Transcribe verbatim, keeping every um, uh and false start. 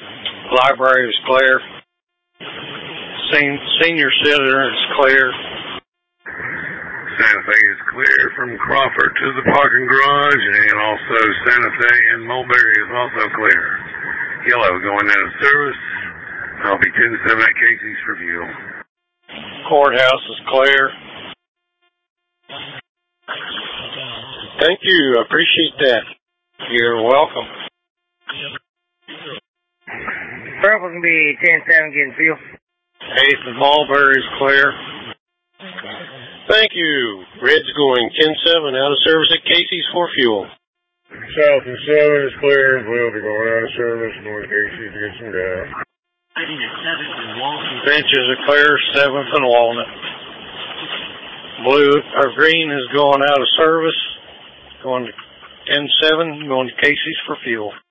Library is clear. Sen senior center is clear. Santa Fe is clear from Crawford to the parking garage, and also Santa Fe and Mulberry is also clear. Yellow going out of service. I'll be ten seven at Casey's for fuel. Courthouse is clear. Thank you. I appreciate that. You're welcome. Purple can be ten seven getting fuel. eighth and Mulberry is clear. Thank you. Red's going ten seven out of service at Casey's for fuel. South and seven is clear. We'll be going out of service. North Casey's to get some gas. Benches are clear. seventh and Walnut. Blue or green is going out of service. Going to ten seven. Going to Casey's for fuel.